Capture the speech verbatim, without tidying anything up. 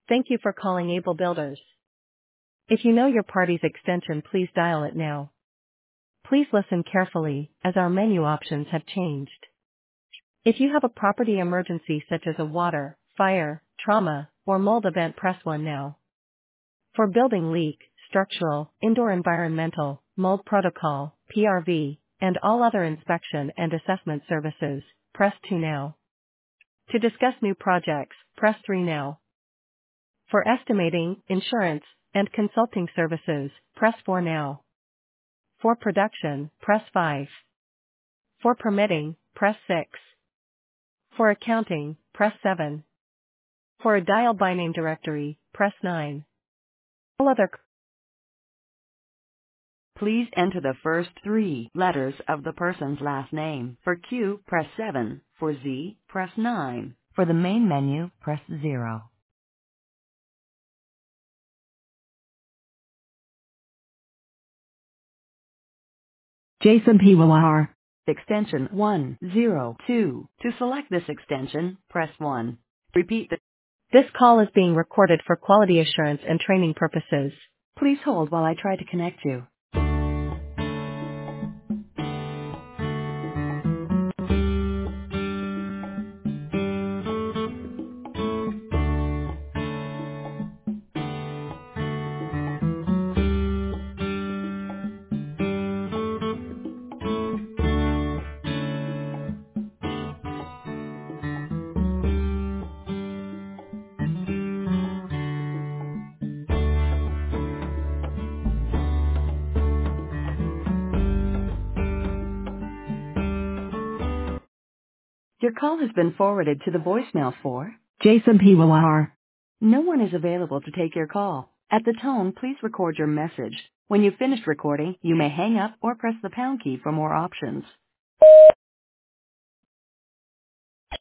Thank you for calling Able Builders. If you know your party's extension, please dial it now. Please listen carefully, as our menu options have changed. If you have a property emergency such as a water, fire, trauma, or mold event, press one now. For building leak, structural, indoor environmental, mold protocol, P R V, and all other inspection and assessment services, press two now. To discuss new projects, press three now. For estimating, insurance, and consulting services, press four now. For production, press five. For permitting, press six. For accounting, press seven. For a dial by name directory, press nine. All other. Please enter the first three letters of the person's last name. For Q, press seven. For Z, press nine. For the main menu, press zero. Jason Piwar. Extension one zero two. To select this extension, press one. Repeat the... This call is being recorded for quality assurance and training purposes. Please hold while I try to connect you. Your call has been forwarded to the voicemail for Jason Piwar. No one is available to take your call. At the tone, please record your message. When you've finished recording, you may hang up or press the pound key for more options.